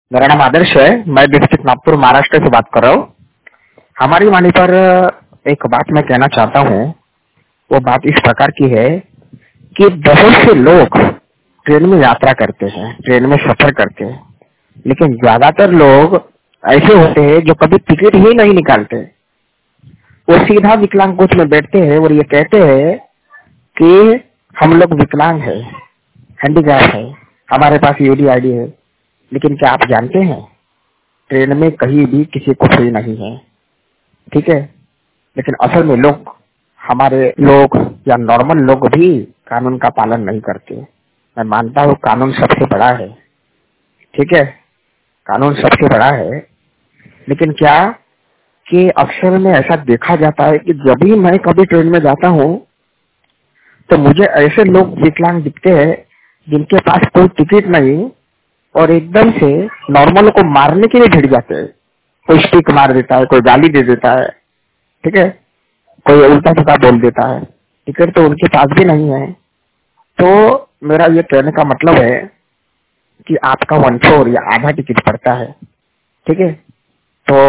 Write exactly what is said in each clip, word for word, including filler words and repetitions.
मेरा नाम आदर्श है। मैं डिस्ट्रिक्ट नागपुर महाराष्ट्र से बात कर रहा हूँ। हमारी वाणी पर एक बात मैं कहना चाहता हूँ। वो बात इस प्रकार की है कि बहुत से लोग ट्रेन में यात्रा करते हैं, ट्रेन में सफर करते हैं, लेकिन ज्यादातर लोग ऐसे होते हैं जो कभी टिकट ही नहीं निकालते। वो सीधा विकलांग कोच में बैठते हैं और ये कहते हैं कि हम लोग विकलांग है, हैंडीकैप है, हमारे पास यूडी आईडी है। लेकिन क्या आप जानते हैं ट्रेन में कहीं भी किसी को फ्री नहीं है, ठीक है। लेकिन असल में लोग, हमारे लोग या नॉर्मल लोग भी कानून का पालन नहीं करते। मैं मानता हूँ कानून सबसे बड़ा है, ठीक है, कानून सबसे बड़ा है। लेकिन क्या कि अक्सर में ऐसा देखा जाता है कि जब भी मैं कभी ट्रेन में जाता हूँ तो मुझे ऐसे लोग विकलांग दिखते हैं जिनके पास कोई टिकट नहीं और एकदम से नॉर्मल को मारने के लिए भिड़ जाते हैं। कोई स्टिक मार देता है, कोई गाली दे देता है, ठीक है, कोई उल्टा सीधा बोल देता है। टिकट तो उनके पास भी नहीं है। तो मेरा ये कहने का मतलब है कि आपका वन फोर या आधा टिकट पड़ता है, ठीक है। तो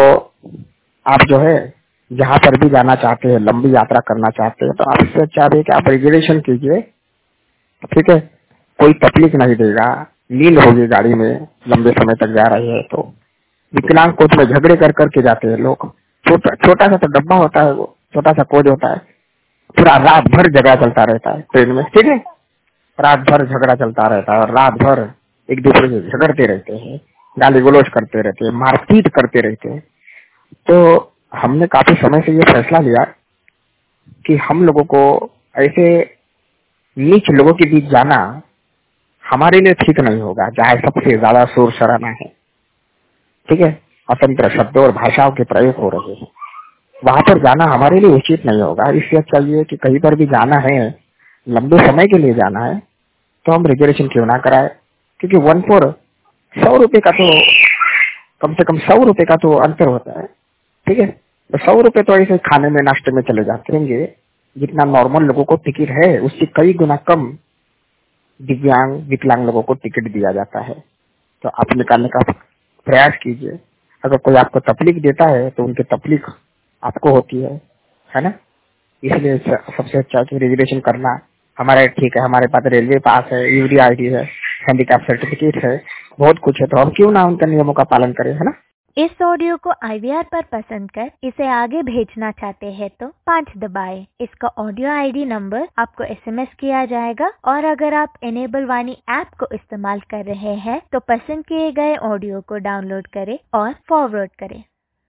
आप जो है जहाँ पर भी जाना चाहते हैं, लंबी यात्रा करना चाहते हैं, तो आप इससे अच्छा है कि आप रिजर्वेशन कीजिए, ठीक है। कोई तकलीफ नहीं देगा, नींद होगी गाड़ी में, लंबे समय तक जा रहे हैं। तो विकलांग कोच में झगड़े कर करके जाते हैं लोग। छोटा छोटा सा तो डब्बा होता है, वो छोटा सा कोच होता है, पूरा रात भर झगड़ा चलता रहता है ट्रेन में, ठीक है। रात भर झगड़ा चलता रहता है और रात भर एक दूसरे से झगड़ते रहते हैं, गाली गलौज करते रहते हैं, मारपीट करते रहते हैं। तो हमने काफी समय से ये फैसला लिया कि हम लोगों को ऐसे नीच लोगों के बीच जाना हमारे लिए ठीक नहीं होगा, जहाँ सबसे ज्यादा शोर शराबा है, ठीक है, अतंत्र शब्दों और भाषाओं के प्रयोग हो रहे हैं। वहां पर जाना हमारे लिए उचित नहीं होगा। इससे अच्छा ये कि कहीं पर भी जाना है, लंबे समय के लिए जाना है, तो हम रिजर्वेशन क्यों ना कराए। क्योंकि वन फोर सौ रुपए का तो, कम से कम सौ रुपए का तो अंतर होता है, ठीक है। तो सौ रुपए तो ऐसे खाने में, नाश्ते में चले जाते हैं, जितना नॉर्मल लोगों को टिकट है उससे कई गुना कम दिव्यांग विकलांग लोगों को टिकट दिया जाता है। तो आप निकालने का प्रयास कीजिए। अगर कोई आपको तकलीफ देता है तो उनकी तकलीफ आपको होती है, है ना। इसलिए सबसे अच्छा कि रिजर्वेशन करना हमारा ठीक है। हमारे पास रेलवे पास है, यूडी आईडी है, हैंडीकैप सर्टिफिकेट है, बहुत कुछ है। तो हम क्यों ना उनके नियमों का पालन करें, है ना। इस ऑडियो को आई वी आर पर पसंद कर इसे आगे भेजना चाहते हैं तो पाँच दबाएं। इसका ऑडियो आई डी नंबर आपको एस एम एस किया जाएगा। और अगर आप इनेबल वाणी ऐप को इस्तेमाल कर रहे हैं तो पसंद किए गए ऑडियो को डाउनलोड करें और फॉरवर्ड करें।